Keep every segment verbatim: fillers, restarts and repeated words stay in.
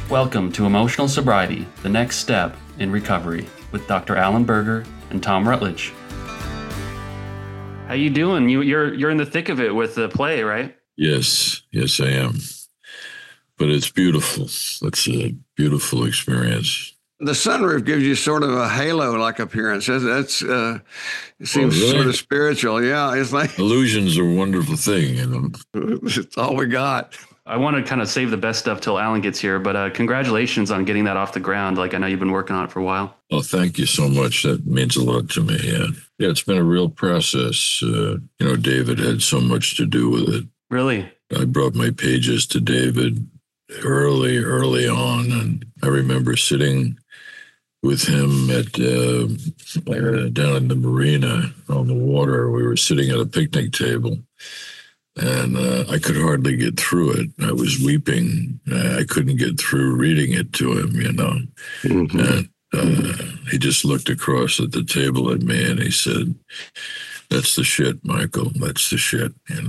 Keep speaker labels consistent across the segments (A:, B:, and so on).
A: Welcome to Emotional Sobriety, the next step in recovery, with Doctor Alan Berger and Tom Rutledge. How you doing? You, you're you're in the thick of it with the play, right?
B: Yes, yes, I am. But it's beautiful. It's a beautiful experience.
C: The sunroof gives you sort of a halo-like appearance. That's, that's uh, it seems oh, really? sort of spiritual. Yeah, it's like
B: illusions are a wonderful thing, you know.
C: It's all we got.
A: I want to kind of save the best stuff till Alan gets here, but uh, congratulations on getting that off the ground. Like, I know you've been working on it for a while.
B: Oh, thank you so much. That means a lot to me. Yeah, yeah, it's been a real process. Uh, you know, David had so much to do with it.
A: Really?
B: I brought my pages to David early, early on, and I remember sitting with him at uh, uh, down in the marina on the water. We were sitting at a picnic table. And uh, I could hardly get through it. I was weeping. I couldn't get through reading it to him, you know. Mm-hmm. And uh, he just looked across at the table at me and he said, "That's the shit, Michael. That's the shit," you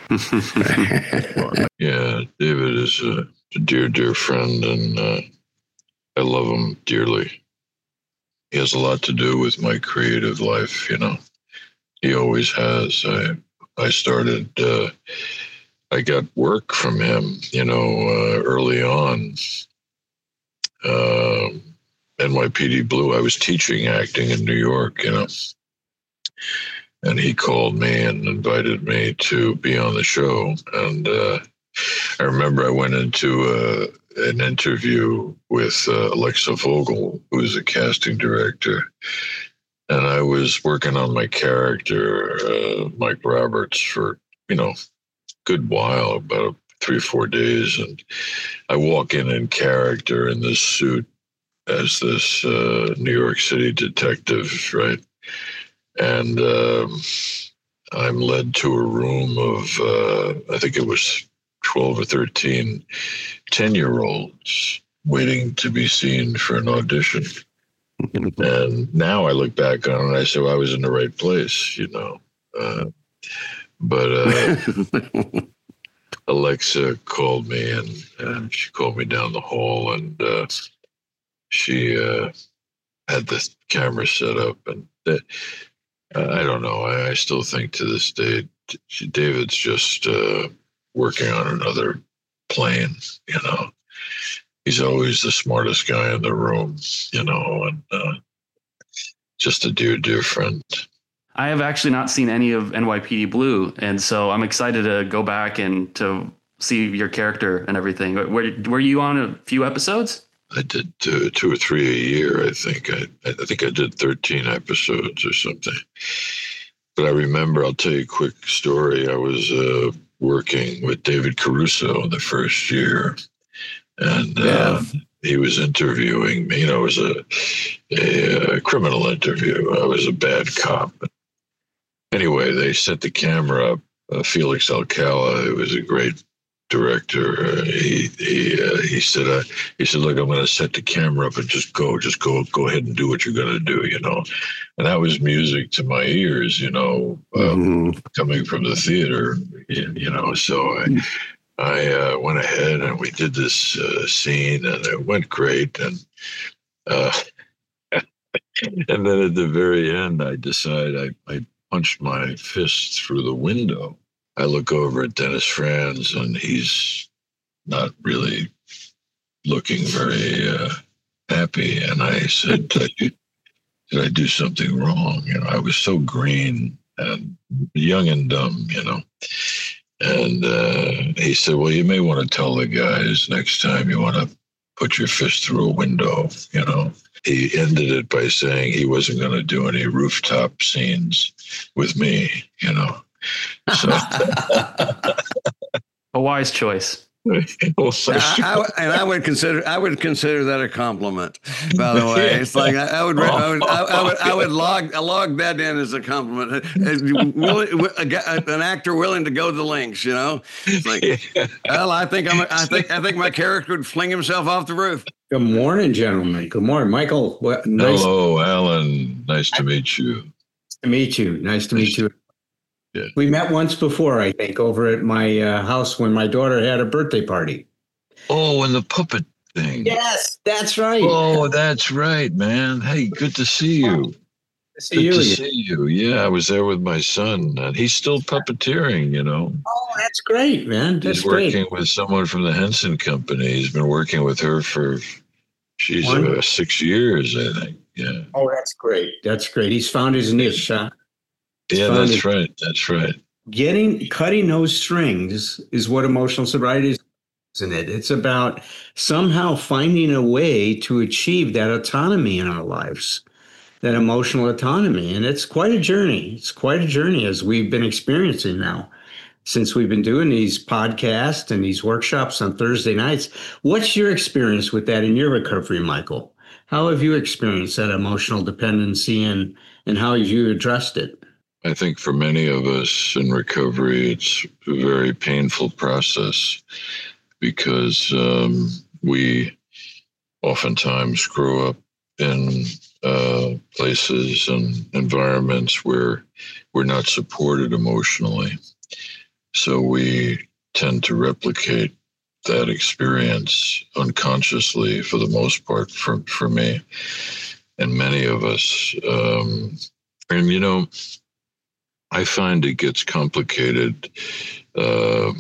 B: know. Yeah, David is a, a dear, dear friend, and uh, I love him dearly. He has a lot to do with my creative life, you know. He always has. I I started, uh, I got work from him, you know, uh, early on. Uh, N Y P D Blue, I was teaching acting in New York, you know. And he called me and invited me to be on the show. And uh, I remember I went into uh, an interview with uh, Alexa Vogel, who's a casting director. And I was working on my character, uh, Mike Roberts, for, you know, a good while, about three or four days. And I walk in in character in this suit as this uh, New York City detective, right? And um, I'm led to a room of, uh, I think it was twelve or thirteen ten-year-olds waiting to be seen for an audition. And now I look back on it and I say, well, I was in the right place, you know. Uh, but uh, Alexa called me and, and she called me down the hall and uh, she uh, had the camera set up. And uh, I don't know. I, I still think to this day, David's just uh, working on another plane, you know. He's always the smartest guy in the room, you know, and uh, just a dear, dear friend.
A: I have actually not seen any of N Y P D Blue, and so I'm excited to go back and to see your character and everything. Were, were you on a few episodes?
B: I did two, two or three a year, I think. I, I think I did thirteen episodes or something. But I remember, I'll tell you a quick story. I was uh, working with David Caruso the first year. And uh, yeah. he was interviewing me. You know, it was a, a, a criminal interview. I was a bad cop. Anyway, they set the camera up. Uh, Felix Alcala, who was a great director, uh, he he uh, he said, uh, he said, "Look, I'm going to set the camera up and just go, just go, go ahead and do what you're going to do," you know. And that was music to my ears, you know, um, mm-hmm. coming from the theater, you, you know. So I. I uh, went ahead and we did this uh, scene and it went great. And uh, and then at the very end, I decide I, I punched my fist through the window. I look over at Dennis Franz and he's not really looking very uh, happy. And I said, did I, do, did I do something wrong? You know, I was so green and young and dumb, you know. And uh, he said, well, you may want to tell the guys next time you want to put your fist through a window, you know. He ended it by saying he wasn't going to do any rooftop scenes with me, you know. So.
A: A wise choice.
C: I, I, and I would consider I would consider that a compliment. By the way, it's like I, I would I would I, I would I would log log that in as a compliment. An actor willing to go the lengths, you know. It's like, well, I think I'm I think I think my character would fling himself off the roof.
D: Good morning, gentlemen. Good morning, Michael. What,
B: nice. Hello, Alan. Nice to meet you.
D: Nice to meet you. Nice to meet you. Yeah. We met once before, I think, over at my uh, house when my daughter had a birthday party.
B: Oh, in the puppet thing.
D: Yes, that's right.
B: Oh, that's right, man. Hey, good to see you.
D: See
B: Good
D: you
B: to
D: again.
B: see you. Yeah, I was there with my son, and he's still puppeteering, you know.
D: Oh, that's great, man. That's
B: He's working
D: great.
B: with someone from the Henson Company. He's been working with her for, she's
D: One-
B: uh, six years, I think. Yeah.
D: Oh, that's great. That's great. He's found his niche, huh? He's
B: Yeah,
D: found
B: that's
D: his-
B: right. That's right.
D: Getting cutting those strings is what emotional sobriety is, isn't it? It's about somehow finding a way to achieve that autonomy in our lives, that emotional autonomy. And it's quite a journey. It's quite a journey as we've been experiencing now since we've been doing these podcasts and these workshops on Thursday nights. What's your experience with that in your recovery, Michael? How have you experienced that emotional dependency, and, and how have you addressed it?
B: I think for many of us in recovery, it's a very painful process because um, we oftentimes grow up in uh, places and environments where we're not supported emotionally. So we tend to replicate that experience unconsciously, for the most part, for, for me and many of us. Um, and, you know, I find it gets complicated. Um,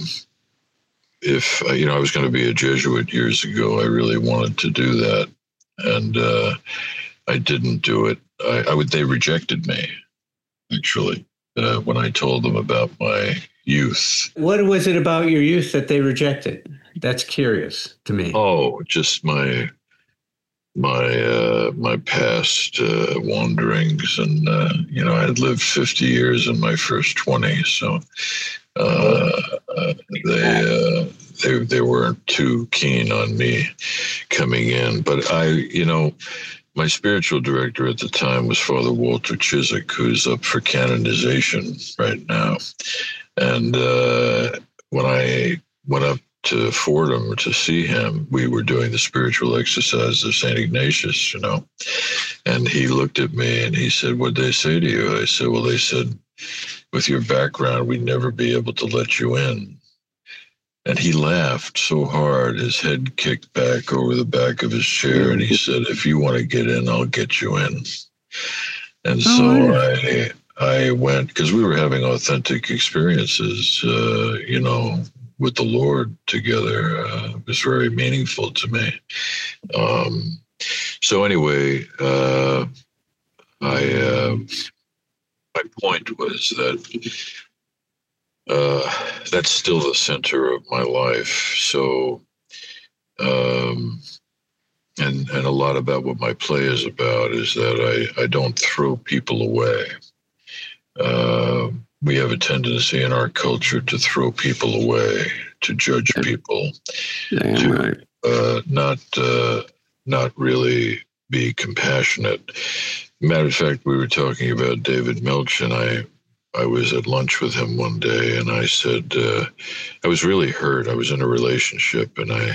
B: if, you know, I was going to be a Jesuit years ago, I really wanted to do that. And uh, I didn't do it. I, I would, they rejected me, actually, uh, when I told them about my youth.
D: What was it about your youth that they rejected? That's curious to me.
B: Oh, just my my uh, my past uh, wanderings, and uh, you know, I had lived fifty years in my first twenty, so uh, uh, they uh, they they weren't too keen on me coming in. But I, you know, my spiritual director at the time was Father Walter Chiswick, who's up for canonization right now. And uh, when I went up to Fordham to see him, we were doing the spiritual exercise of Saint Ignatius, you know, and he looked at me and he said, "What'd they say to you?" I said, "Well, they said, with your background, we'd never be able to let you in." And he laughed so hard, his head kicked back over the back of his chair, and he said, "If you want to get in, I'll get you in." And so
C: Oh,
B: I I went, because we were having authentic experiences, uh, you know, with the Lord together. Uh, it was very meaningful to me. Um, so anyway, uh, I uh, my point was that uh, that's still the center of my life. So, um, and and a lot about what my play is about is that I I don't throw people away. Uh, we have a tendency in our culture to throw people away, to judge people,
C: damn
B: to
C: right.
B: uh, not uh, not really be compassionate. Matter of fact, we were talking about David Milch, and I I was at lunch with him one day, and I said uh, I was really hurt. I was in a relationship, and I.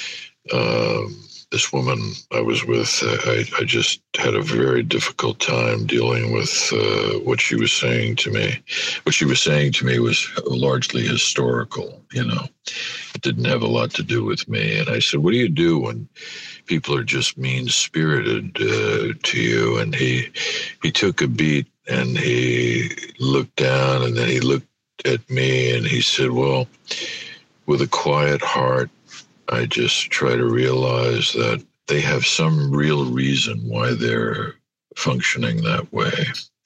B: Um, This woman I was with, uh, I, I just had a very difficult time dealing with uh, what she was saying to me. What she was saying to me was largely historical, you know. It didn't have a lot to do with me. And I said, "What do you do when people are just mean-spirited uh, to you?" And he he took a beat and he looked down, and then he looked at me and he said, "Well, with a quiet heart, I just try to realize that they have some real reason why they're functioning that way."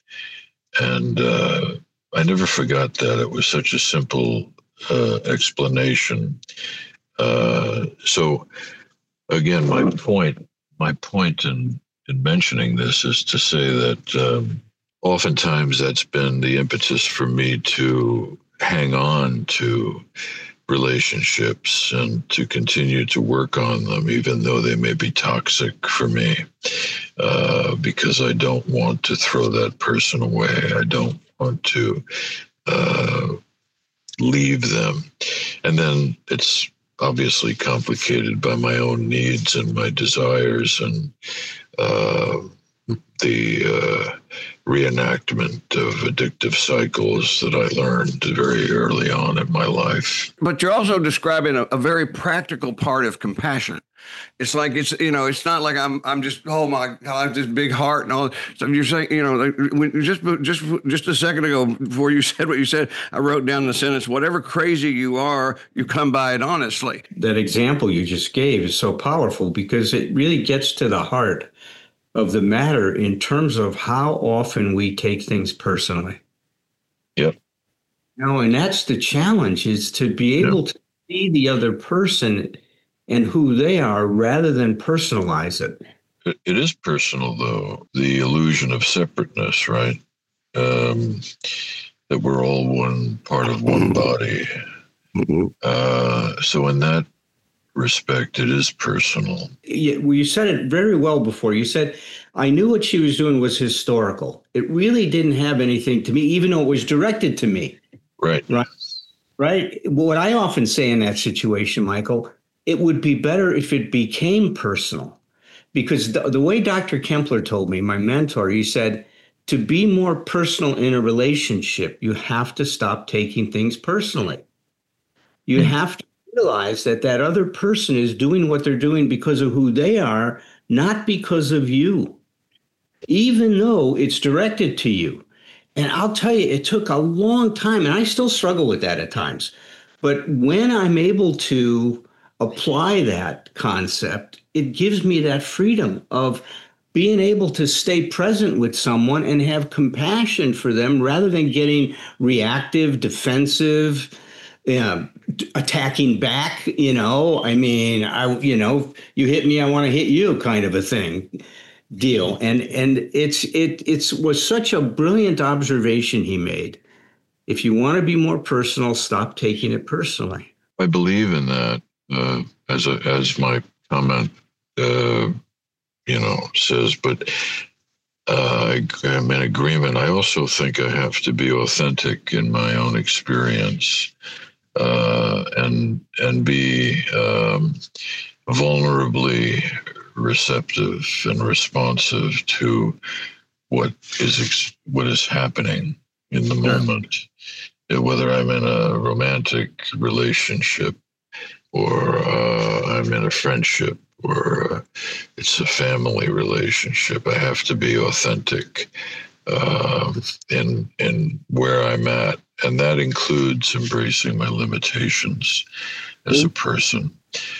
B: And uh, I never forgot that. It was such a simple uh, explanation. Uh, so again, my point, my point in, in mentioning this is to say that um, oftentimes that's been the impetus for me to hang on to relationships and to continue to work on them, even though they may be toxic for me, uh, because I don't want to throw that person away. I don't want to uh, leave them. And then it's obviously complicated by my own needs and my desires and uh, the uh, reenactment of addictive cycles that I learned very early on in my life.
C: But you're also describing a, a very practical part of compassion. It's like it's you know it's not like I'm I'm just oh my God I have this big heart and all. So you're saying you know like when, just just just a second ago before you said what you said, I wrote down the sentence: whatever crazy you are, you come by it honestly.
D: That example you just gave is so powerful because it really gets to the heart of the matter in terms of how often we take things personally.
B: Yep.
D: You know, and that's the challenge, is to be able yep. to see the other person and who they are rather than personalize it.
B: It is personal, though, the illusion of separateness, right? Um, that we're all one part of one body. Uh, so in that respect, it is personal.
D: Yeah, well, you said it very well before. You said, I knew what she was doing was historical. It really didn't have anything to me, even though it was directed to me.
B: Right.
D: Right. Right. What I often say in that situation, Michael, it would be better if it became personal, because the, the way Doctor Kempler told me, my mentor, he said, to be more personal in a relationship, you have to stop taking things personally. You mm-hmm. have to realize that that other person is doing what they're doing because of who they are, not because of you, even though it's directed to you. And I'll tell you, it took a long time, and I still struggle with that at times. But when I'm able to apply that concept, it gives me that freedom of being able to stay present with someone and have compassion for them rather than getting reactive, defensive, you know, attacking back. You know, I mean, I, you know, you hit me, I want to hit you kind of a thing deal. And, and it's, it, it's was such a brilliant observation he made. If you want to be more personal, stop taking it personally.
B: I believe in that. Uh, as a, as my comment, uh, you know, says, but uh, I, I'm in agreement. I also think I have to be authentic in my own experience, uh, and and be um, vulnerably receptive and responsive to what is ex- what is happening in the moment, whether I'm in a romantic relationship, or uh, I'm in a friendship, or uh, it's a family relationship. I have to be authentic uh, in in where I'm at, and that includes embracing my limitations as a person,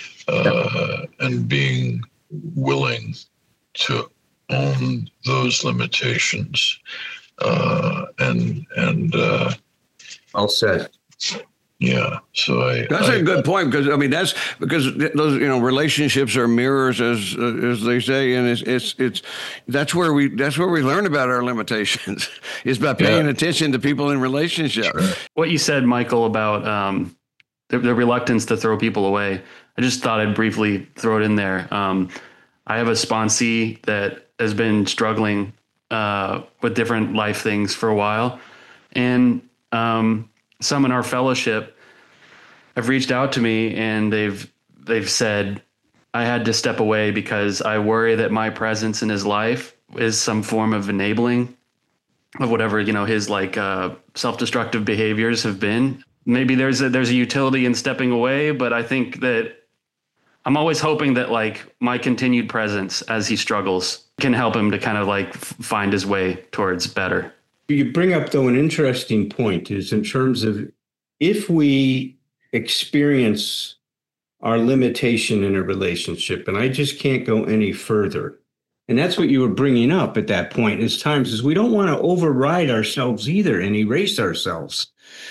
B: uh, and being willing to own those limitations. Uh, and and uh,
D: all said.
B: Yeah, so I.
C: That's
B: I,
C: a good point, because I mean that's because those you know relationships are mirrors, as uh, as they say, and it's it's it's that's where we that's where we learn about our limitations is by paying yeah. attention to people in relationships. Sure.
A: What you said, Michael, about um, the, the reluctance to throw people away, I just thought I'd briefly throw it in there. Um, I have a sponsee that has been struggling uh, with different life things for a while, and. Um, Some in our fellowship have reached out to me, and they've they've said, I had to step away because I worry that my presence in his life is some form of enabling of whatever, you know, his like uh, self-destructive behaviors have been. Maybe there's a, there's a utility in stepping away, but I think that I'm always hoping that like my continued presence as he struggles can help him to kind of like f- find his way towards better.
D: You bring up, though, an interesting point is in terms of if we experience our limitation in a relationship, and I just can't go any further. And that's what you were bringing up at that point is times is we don't want to override ourselves either and erase ourselves.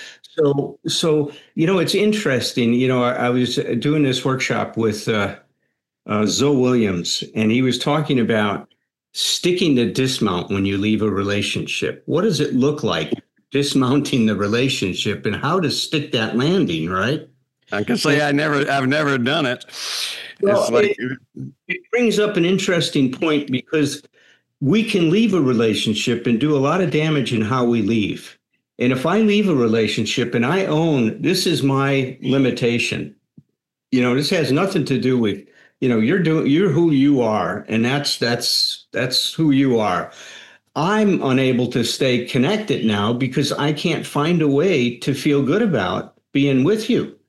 D: So, so you know, it's interesting. You know, I, I was doing this workshop with uh, uh, Zoe Williams, and he was talking about sticking to dismount when you leave a relationship. What does it look like dismounting the relationship, and how to stick that landing, right?
C: I can say I never, I've never done it.
D: Well,
C: it's like
D: it, it brings up an interesting point, because we can leave a relationship and do a lot of damage in how we leave. And if I leave a relationship and I own, this is my limitation, you know, this has nothing to do with, you know, you're doing, you're who you are, and that's, that's, that's who you are. I'm unable to stay connected now because I can't find a way to feel good about being with you.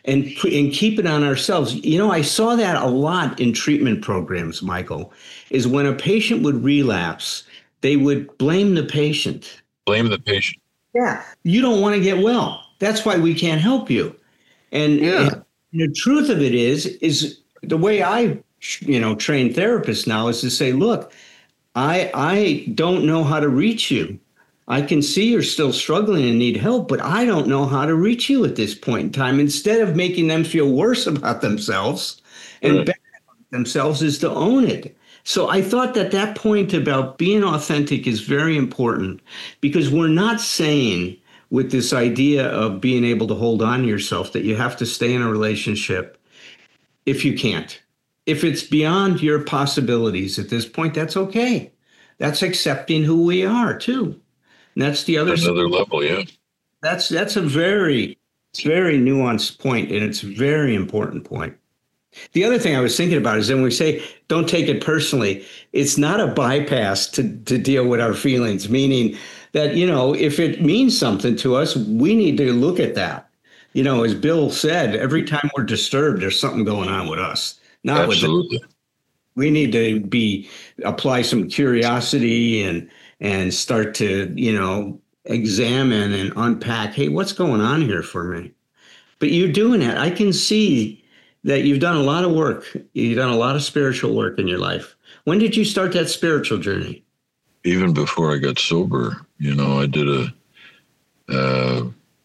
D: and and keep it on ourselves. You know, I saw that a lot in treatment programs, Michael, is when a patient would relapse, they would blame the patient.
B: Blame the patient.
D: Yeah, you don't want to get well. That's why we can't help you. And,
C: Yeah.
D: and the truth of it is, is the way I, you know, train therapists now is to say, look, I I don't know how to reach you. I can see you're still struggling and need help, but I don't know how to reach you at this point in time. Instead of making them feel worse about themselves and
B: Right.
D: better about themselves, is to own it. So I thought that that point about being authentic is very important, because we're not saying with this idea of being able to hold on to yourself that you have to stay in a relationship if you can't. If it's beyond your possibilities at this point, that's okay. That's accepting who we are too. And that's the other side.
B: Another level, yeah.
D: That's that's a very, very nuanced point, and it's a very important point. The other thing I was thinking about is when we say don't take it personally, it's not a bypass to, to deal with our feelings, meaning that, you know, if it means something to us, we need to look at that. You know, as Bill said, every time we're disturbed, there's something going on with us. Not
B: Absolutely.
D: with we need to be apply some curiosity and and start to, you know, examine and unpack, hey, what's going on here for me? But you're doing it. I can see that you've done a lot of work. You've done a lot of spiritual work in your life. When did you start that spiritual journey?
B: Even before I got sober, you know, I did a uh,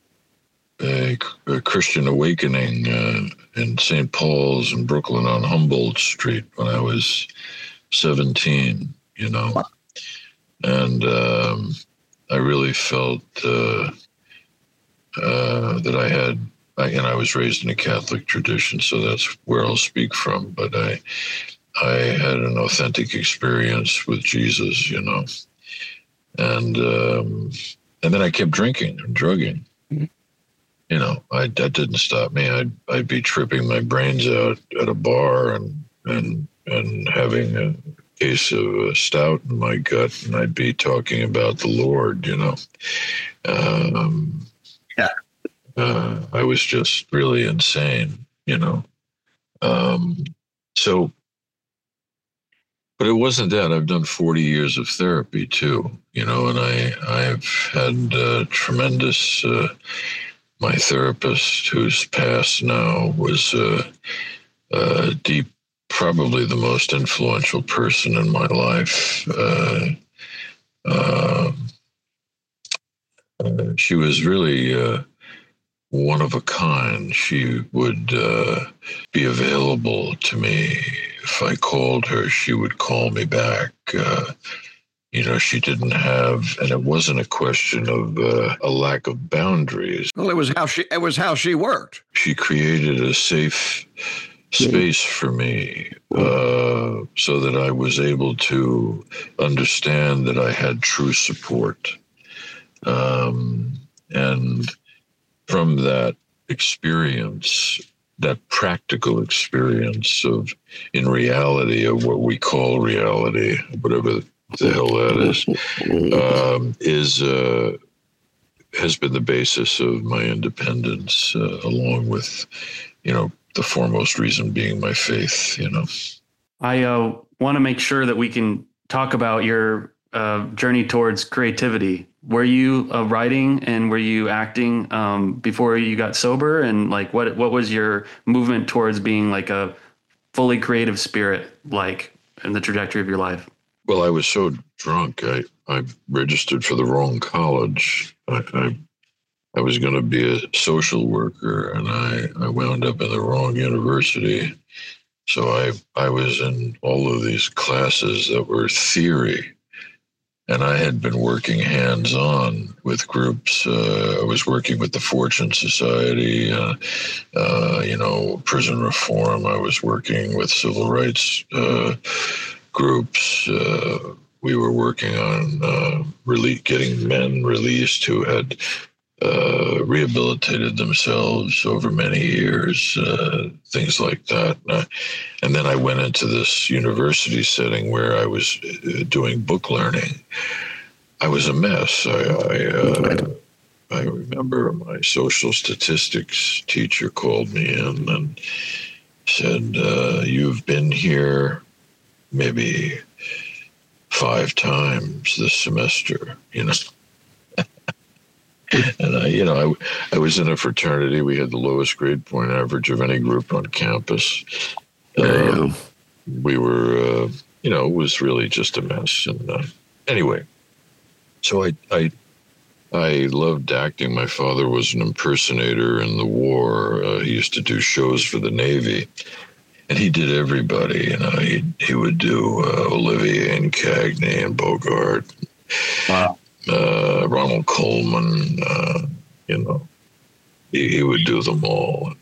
B: a, a Christian awakening uh, in Saint Paul's in Brooklyn on Humboldt Street when I was seventeen, you know. And um, I really felt uh, uh, that I had, I, and I was raised in a Catholic tradition, so that's where I'll speak from. But I, I had an authentic experience with Jesus, you know, and um, and then I kept drinking and drugging. Mm-hmm. You know, I that didn't stop me. I'd I'd be tripping my brains out at a bar and and and having a case of a stout in my gut, and I'd be talking about the Lord, you know. Um,
C: yeah.
B: Uh, I was just really insane, you know. Um, so, but it wasn't that. I've done forty years of therapy too, you know, and I, I've had uh, tremendous, uh, my therapist who's passed now was uh, uh, deep, probably the most influential person in my life. Uh, uh, uh, she was really uh, one of a kind. She would uh, be available to me. If I called her, she would call me back. Uh, you know, she didn't have, and it wasn't a question of uh, a lack of boundaries.
C: Well, it was how she it was how she worked.
B: She created a safe space for me uh, so that I was able to understand that I had true support. Um, and from that experience, that practical experience of, in reality, of what we call reality, whatever the hell that is, um, is uh, has been the basis of my independence, uh, along with, you know, the foremost reason being my faith, you know.
A: I uh, want to make sure that we can talk about your uh, journey towards creativity. Were you uh, writing and were you acting um, before you got sober? And like, what what was your movement towards being like a fully creative spirit, like in the trajectory of your life?
B: Well, I was so drunk, I, I registered for the wrong college. I, I I was going to be a social worker, and I, I wound up in the wrong university. So I I was in all of these classes that were theory, and I had been working hands-on with groups. Uh, I was working with the Fortune Society, uh, uh, you know, prison reform. I was working with civil rights uh, groups. Uh, we were working on uh, rele- getting men released who had Uh, rehabilitated themselves over many years, uh, things like that. Uh, and then I went into this university setting where I was uh, doing book learning. I was a mess. I, I, uh, I remember my social statistics teacher called me in and said, uh, you've been here maybe five times this semester, you know. And I, you know, I, I was in a fraternity. We had the lowest grade point average of any group on campus.
C: There you
B: Um,
C: go.
B: we were, uh, you know, it was really just a mess. And uh, anyway, so I, I, I loved acting. My father was an impersonator in the war. Uh, he used to do shows for the Navy, and he did everybody. You know, he he would do uh, Olivier and Cagney and Bogart.
C: Wow.
B: Uh, Ronald Coleman, uh, you know, he, he would do them all.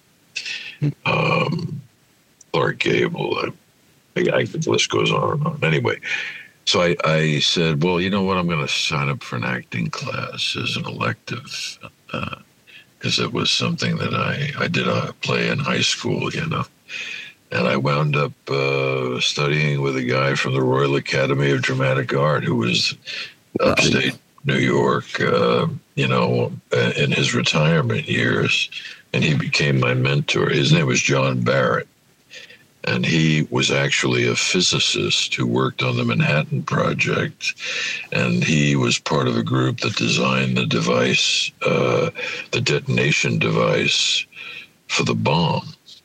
B: Um, Clark Gable, I, I, the list goes on and on. Anyway, so I, I said, well, you know what, I'm going to sign up for an acting class as an elective, because uh, it was something that I, I did a play in high school, you know. And I wound up uh, studying with a guy from the Royal Academy of Dramatic Art who was upstate New York, uh, you know, in his retirement years. And he became my mentor. His name was John Barrett. And he was actually a physicist who worked on the Manhattan Project. And he was part of a group that designed the device, uh, the detonation device for the bomb.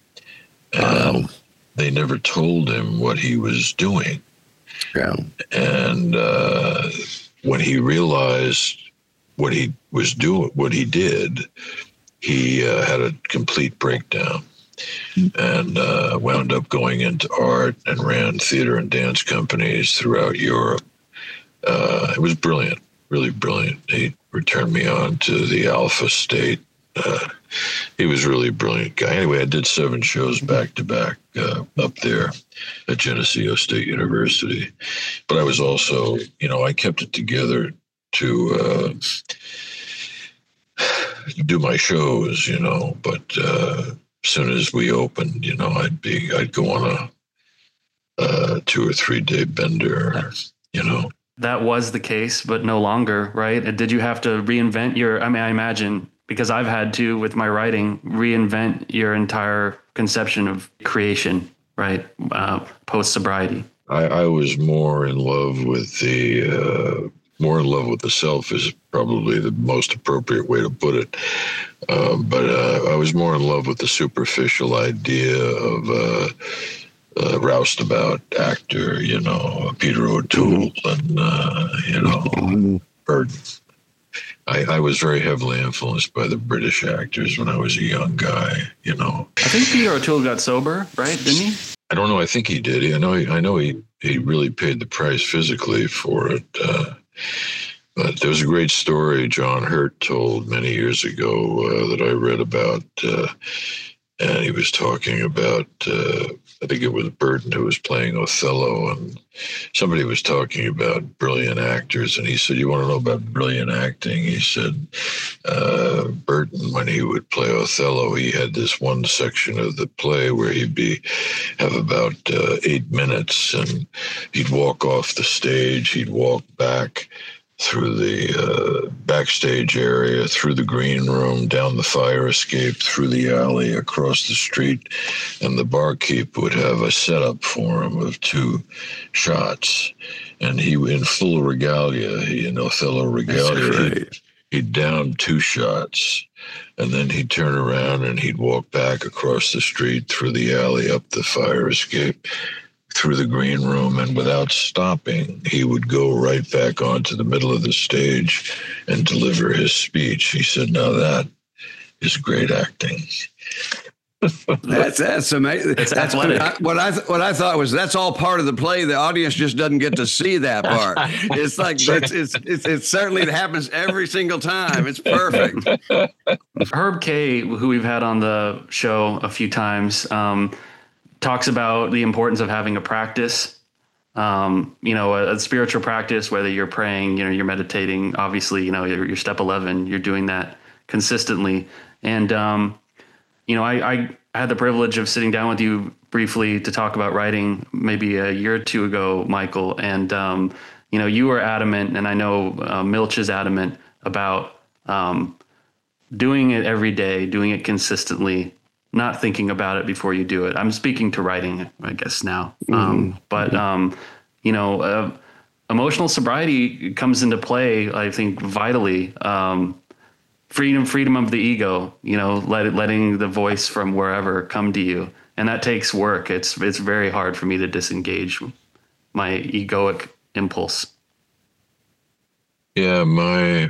B: And wow. They never told him what he was doing.
C: Yeah.
B: And uh, when he realized what he was doing, what he did, he uh, had a complete breakdown and uh, wound up going into art and ran theater and dance companies throughout Europe. Uh, it was brilliant, really brilliant. He returned me on to the Alpha State. Uh, he was really a brilliant guy. Anyway, I did seven shows back to back uh, up there at Geneseo State University. But I was also, you know, I kept it together to uh, do my shows, you know. But uh, as soon as we opened, you know, I'd be, I'd go on a, a two or three day bender, you know.
A: That was the case, but no longer, right? Did you have to reinvent your, I mean, I imagine, because I've had to, with my writing, reinvent your entire conception of creation, right? Uh, post-sobriety.
B: I, I was more in love with the, uh, more in love with the self is probably the most appropriate way to put it. Uh, but uh, I was more in love with the superficial idea of uh, a roustabout actor, you know, Peter O'Toole and, uh, you know, Burton. I, I was very heavily influenced by the British actors when I was a young guy, you know.
A: I think Peter O'Toole got sober, right? Didn't he?
B: I don't know. I think he did. I know he, I know he, he really paid the price physically for it. Uh, but there was a great story John Hurt told many years ago uh, that I read about. Uh, and he was talking about, uh, I think it was Burton who was playing Othello, and somebody was talking about brilliant actors. And he said, you want to know about brilliant acting? He said, uh, Burton, when he would play Othello, he had this one section of the play where he'd be, have about uh, eight minutes and he'd walk off the stage, he'd walk back through the uh, backstage area, through the green room, down the fire escape, through the alley, across the street, and the barkeep would have a setup for him of two shots. And he, in full regalia, he, in Othello regalia, he'd, he'd down two shots, and then he'd turn around and he'd walk back across the street, through the alley, up the fire escape, through the green room, and without stopping, he would go right back onto the middle of the stage and deliver his speech. He said, now that is great acting.
C: That's that's amazing.
A: It's
C: that's
A: athletic.
C: I, what I th- what I thought was that's all part of the play. The audience just doesn't get to see that part. It's like it's it's, it's it's certainly it happens every single time. It's perfect.
A: Herb Kay, who we've had on the show a few times, um, talks about the importance of having a practice, um, you know, a, a spiritual practice, whether you're praying, you know, you're meditating, obviously, you know, you're, you're step eleven, you're doing that consistently. And, um, you know, I, I had the privilege of sitting down with you briefly to talk about writing maybe a year or two ago, Michael. And, um, you know, you were adamant, and I know uh, Milch is adamant about um, doing it every day, doing it consistently, not thinking about it before you do it. I'm speaking to writing, I guess now. Mm-hmm. Um, but, um, you know, uh, emotional sobriety comes into play, I think, vitally. Um, freedom, freedom of the ego, you know, let it, letting the voice from wherever come to you. And that takes work. It's, it's very hard for me to disengage my egoic impulse.
B: Yeah, my,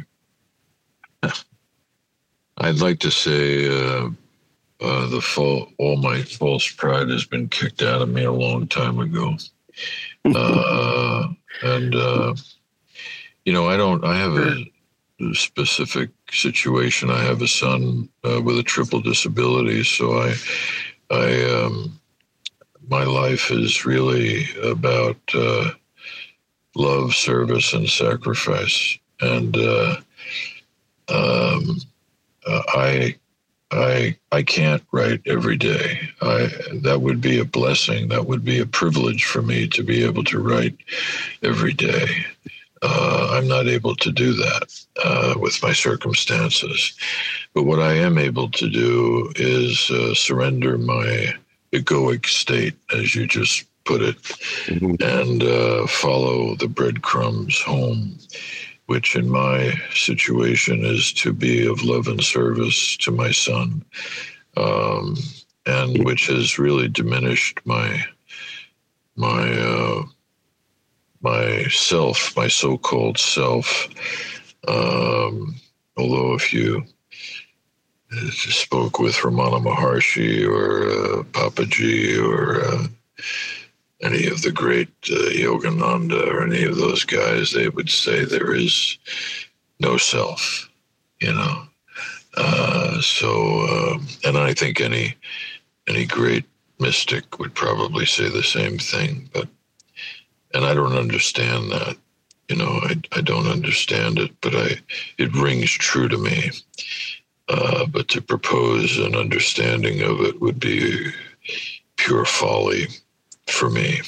B: I'd like to say, uh, uh, the fall, all my false pride has been kicked out of me a long time ago. Uh, and, uh, you know, I don't, I have a, a specific situation. I have a son uh, with a triple disability. So I, I, um, my life is really about, uh, love, service, and sacrifice. And, uh, um, uh, I, I, I can't write every day. I, that would be a blessing. That would be a privilege for me to be able to write every day. Uh, I'm not able to do that uh, with my circumstances. But what I am able to do is uh, surrender my egoic state, as you just put it, mm-hmm. and uh, follow the breadcrumbs home, which in my situation is to be of love and service to my son, um, and which has really diminished my my uh, my self, my so-called self. Um, although if you spoke with Ramana Maharshi or uh, Papaji or uh, any of the great uh, Yogananda or any of those guys, they would say there is no self, you know. Uh, so, uh, and I think any any great mystic would probably say the same thing. But, and I don't understand that, you know. I I don't understand it, but I it rings true to me. Uh, but to propose an understanding of it would be pure folly for me.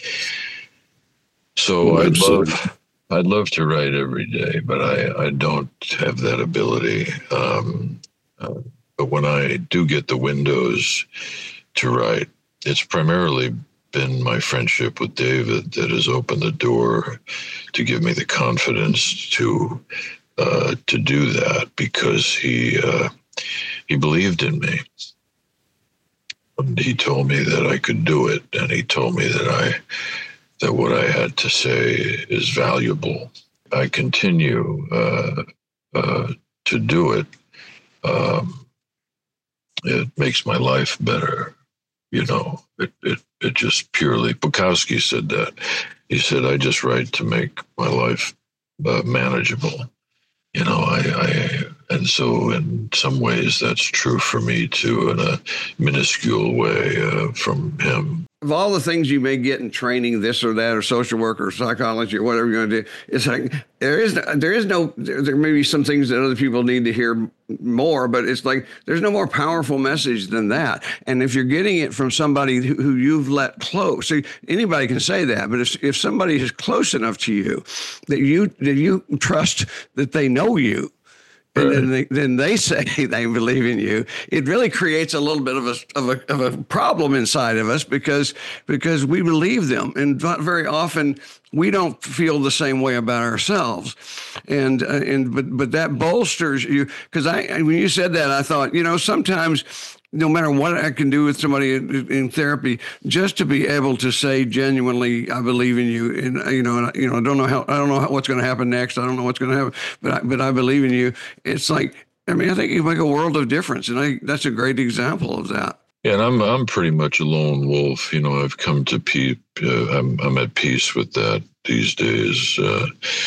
B: So I'd love, I'd love to write every day, but I, I don't have that ability. Um, uh, but when I do get the windows to write, it's primarily been my friendship with David that has opened the door to give me the confidence to uh, to do that, because he uh, he believed in me. And he told me that I could do it, and he told me that I that what I had to say is valuable. I continue uh, uh, to do it. Um, it makes my life better. You know, it, it it just purely. Bukowski said that. He said, "I just write to make my life uh, manageable." You know, I, I, and so in some ways that's true for me too, in a minuscule way uh, from him.
C: Of all the things you may get in training, this or that, or social work or psychology or whatever you're going to do, it's like there is there is no there, there may be some things that other people need to hear more, but it's like there's no more powerful message than that. And if you're getting it from somebody who, who you've let close, see, anybody can say that, but if if somebody is close enough to you that you that you trust that they know you, and then they, then they say they believe in you, it really creates a little bit of a, of a of a problem inside of us, because because we believe them, and very often we don't feel the same way about ourselves, and uh, and but but that bolsters you, because I when you said that, I thought, you know, sometimes no matter what I can do with somebody in, in therapy, just to be able to say genuinely, I believe in you, and you know, and, you know, I don't know how, I don't know how, what's going to happen next. I don't know what's going to happen, but I, but I believe in you. It's like, I mean, I think you make a world of difference, and I that's a great example of that.
B: Yeah, and I'm I'm pretty much a lone wolf. You know, I've come to peace. Uh, I'm I'm at peace with that these days. Uh,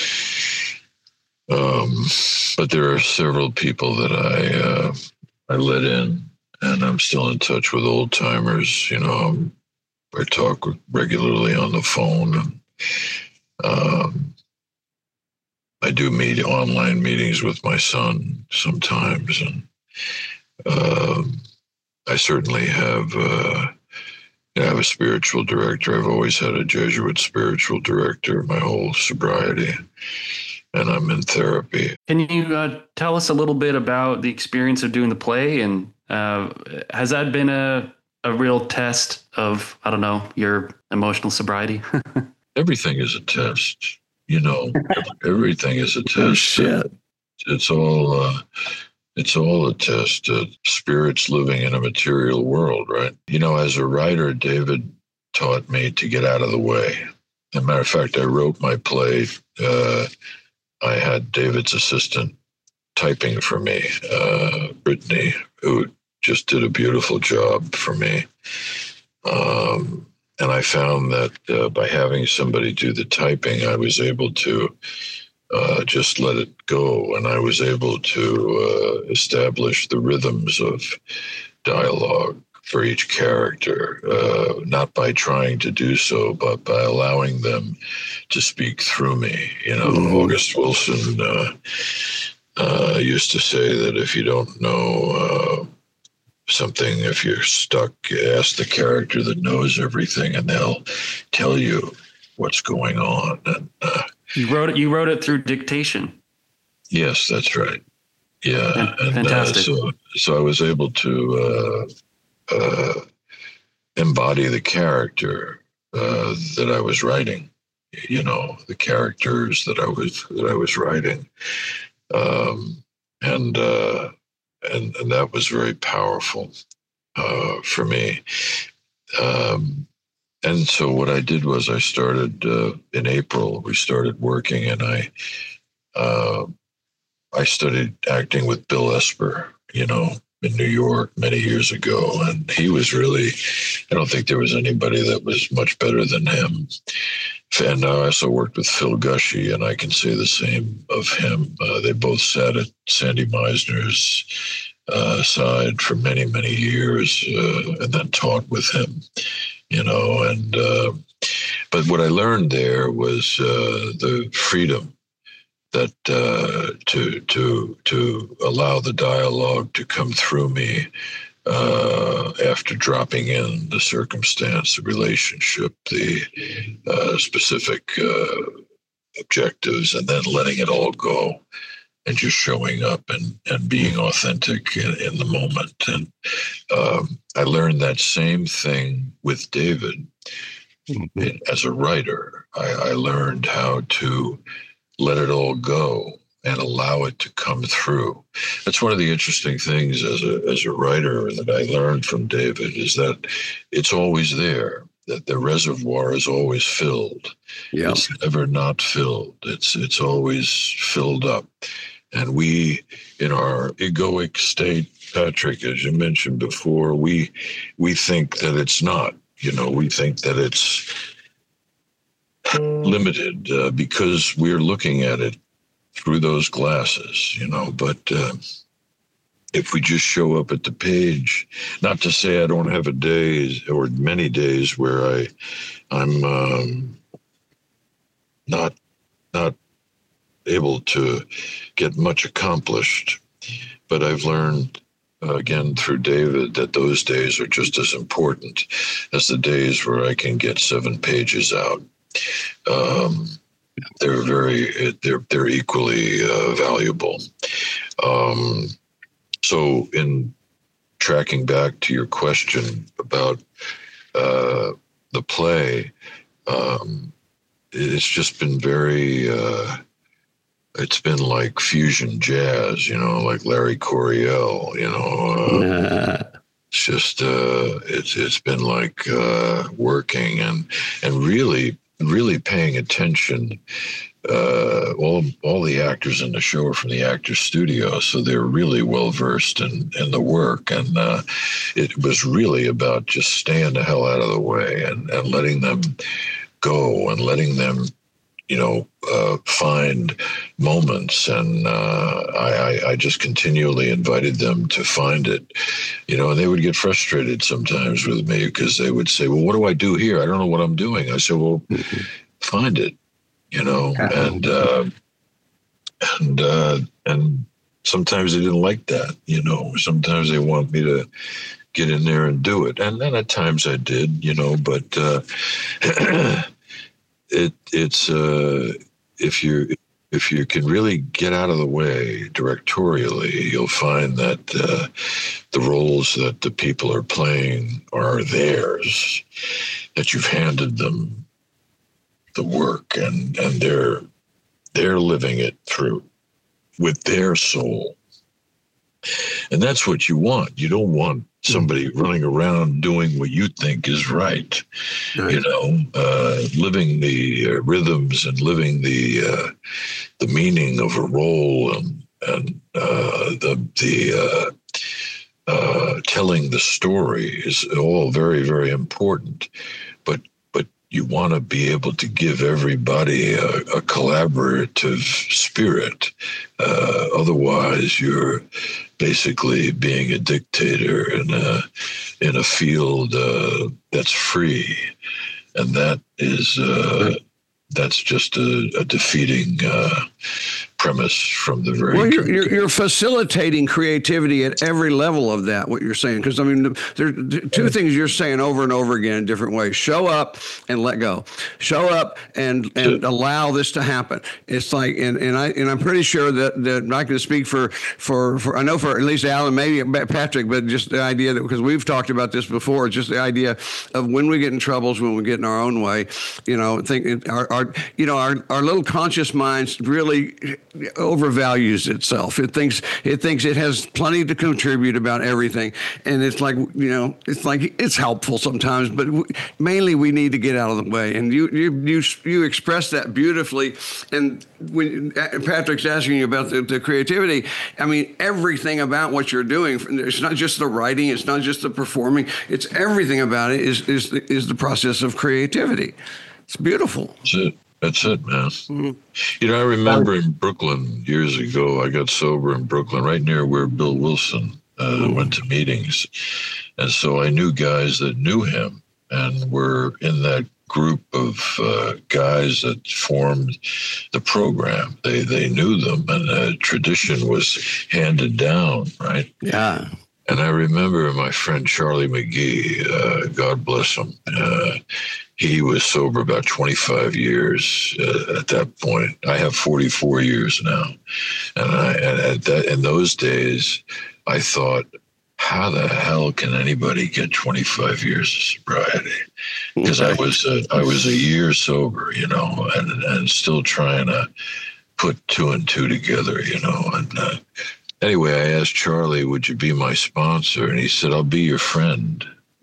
B: um, but there are several people that I uh, I let in. And I'm still in touch with old timers. You know, I talk regularly on the phone. And, um, I do meet online meetings with my son sometimes, and um, I certainly have. Uh, I have a spiritual director. I've always had a Jesuit spiritual director my whole sobriety, and I'm in therapy.
A: Can you uh, tell us a little bit about the experience of doing the play? And uh, has that been a, a real test of, I don't know, your emotional sobriety?
B: Everything is a test, you know, everything is a test.
C: Oh, shit.
B: It's all, uh, it's all a test. Uh, spirits living in a material world, right? You know, as a writer, David taught me to get out of the way. As a matter of fact, I wrote my play. Uh, I had David's assistant typing for me, uh, Brittany, who just did a beautiful job for me. Um, and I found that uh, by having somebody do the typing, I was able to uh, just let it go. And I was able to uh, establish the rhythms of dialogue for each character, uh, not by trying to do so, but by allowing them to speak through me. You know, mm-hmm. August Wilson uh, uh, used to say that if you don't know uh, something, if you're stuck, ask the character that knows everything, and they'll tell you what's going on. And uh,
A: you wrote it. You wrote it through dictation.
B: Yes, that's right. Yeah,
A: yeah
B: and
A: fantastic.
B: Uh, so, so I was able to. Uh, Uh, embody the character uh, that I was writing, you know, the characters that I was that I was writing, um, and uh, and and that was very powerful uh, for me. Um, and so what I did was I started uh, in April. We started working, and I uh, I studied acting with Bill Esper, you know, in New York many years ago. And he was really, I don't think there was anybody that was much better than him. And I also worked with Phil Gushy, and I can say the same of him. Uh, they both sat at Sandy Meisner's uh, side for many, many years, uh, and then taught with him, you know. And uh, but what I learned there was uh, the freedom that uh, to to to allow the dialogue to come through me uh, after dropping in the circumstance, the relationship, the uh, specific uh, objectives, and then letting it all go and just showing up and, and being authentic in, in the moment. And um, I learned that same thing with David. Mm-hmm. As a writer, I, I learned how to let it all go and allow it to come through. That's one of the interesting things as a as a writer that I learned from David, is that it's always there, that the reservoir is always filled. Yep. It's never not filled. It's it's always filled up. And we, in our egoic state, Patrick, as you mentioned before, we we think that it's not. You know, we think that it's limited uh, because we're looking at it through those glasses, you know. But uh, if we just show up at the page, not to say I don't have a day or many days where I, I'm um, not not able to get much accomplished, but I've learned uh, again through David that those days are just as important as the days where I can get seven pages out. Um, they're very, they're they're equally uh, valuable. Um, so, in tracking back to your question about uh, the play, um, it's just been very. Uh, it's been like fusion jazz, you know, like Larry Coryell, you know. Uh, it's just uh, it's it's been like uh, working and and really. really paying attention. Uh, all all the actors in the show are from the Actors Studio, so they're really well versed in, in the work. And uh, it was really about just staying the hell out of the way and, and letting them go and letting them, you know, uh, find moments. And uh, I, I, I just continually invited them to find it, you know, and they would get frustrated sometimes with me because they would say, well, what do I do here? I don't know what I'm doing. I said, well, mm-hmm. find it, you know, and, uh, and, uh, and sometimes they didn't like that, you know, sometimes they want me to get in there and do it. And then at times I did, you know, but, uh, It it's uh, if you if you can really get out of the way directorially, you'll find that uh, the roles that the people are playing are theirs, that you've handed them the work, and, and they're they're living it through with their soul. And that's what you want. You don't want somebody running around doing what you think is right, right. you know, uh, living the uh, rhythms and living the uh, the meaning of a role, and and uh, the the uh, uh, telling the story is all very, very important. But but you want to be able to give everybody a, a collaborative spirit. Uh, otherwise, you're basically being a dictator in a in a field uh, that's free, and that is uh, that's just a, a defeating uh, premise from the very.
C: Well, you're, you're, you're facilitating creativity at every level of that. What you're saying, because I mean, there are two things you're saying over and over again in different ways: show up and let go. Show up and and allow this to happen. It's like, and and I and I'm pretty sure that that I'm not going to speak for for for I know for at least Alan, maybe Patrick, but just the idea that, because we've talked about this before, just the idea of when we get in troubles, when we get in our own way, you know, think our, our you know our our little conscious minds really overvalues itself. It thinks it thinks it has plenty to contribute about everything, and it's like, you know, it's like it's helpful sometimes, but w- mainly we need to get out of the way. And you you you you express that beautifully. And when Patrick's asking you about the, the creativity, I mean, everything about what you're doing. It's not just the writing. It's not just the performing. It's everything about it is is the, is the process of creativity. It's beautiful.
B: That's it. That's it, man. Mm-hmm. You know, I remember in Brooklyn years ago, I got sober in Brooklyn, right near where Bill Wilson uh, mm-hmm. went to meetings. And so I knew guys that knew him and were in that group of uh, guys that formed the program. They they knew them, and the tradition was handed down, right?
C: Yeah.
B: And I remember my friend Charlie McGee, uh, God bless him, uh, he was sober about twenty-five years uh, at that point. I have forty-four years now. And, I, and at that, in those days, I thought, how the hell can anybody get twenty-five years of sobriety? Because I was a, I was a year sober, you know, and, and still trying to put two and two together, you know. And uh, anyway, I asked Charlie, would you be my sponsor? And he said, I'll be your friend.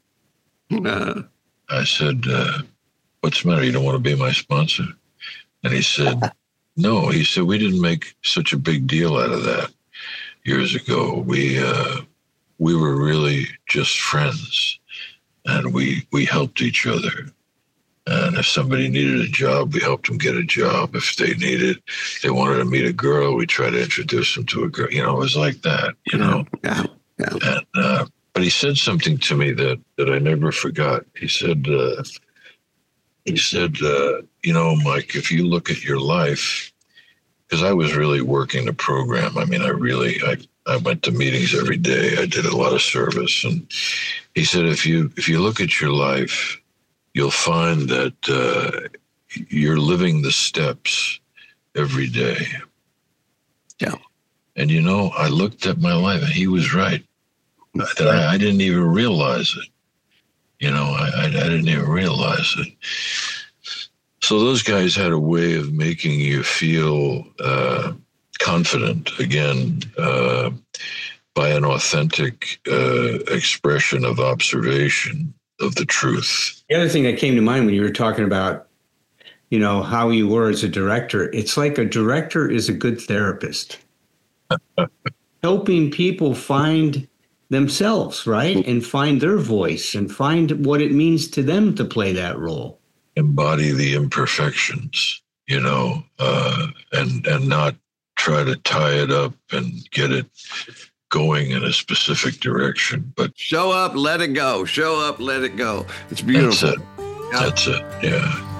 B: Uh, I said, uh, what's the matter? You don't want to be my sponsor? And he said, no. He said, we didn't make such a big deal out of that years ago. We uh, we were really just friends, and we, we helped each other. And if somebody needed a job, we helped them get a job. If they needed, they wanted to meet a girl, we tried to introduce them to a girl. You know, it was like that, you know.
C: Yeah. Yeah.
B: And, uh, but he said something to me that, that I never forgot. He said, uh, he said, uh, you know, Mike, if you look at your life, because I was really working the program. I mean, I really, I, I went to meetings every day. I did a lot of service. And he said, if you, if you look at your life, you'll find that uh, you're living the steps every day.
C: Yeah.
B: And, you know, I looked at my life and he was right. That I, I didn't even realize it. You know, I, I, I didn't even realize it. So those guys had a way of making you feel uh, confident, again, uh, by an authentic uh, expression of observation of the truth.
D: The other thing that came to mind when you were talking about, you know, how you were as a director, it's like a director is a good therapist. Helping people find themselves, right? And find their voice and find what it means to them to play that role.
B: Embody the imperfections, you know, uh, and and not try to tie it up and get it going in a specific direction. But
C: show up, let it go. Show up, let it go. It's beautiful.
B: That's it. That's it. Yeah.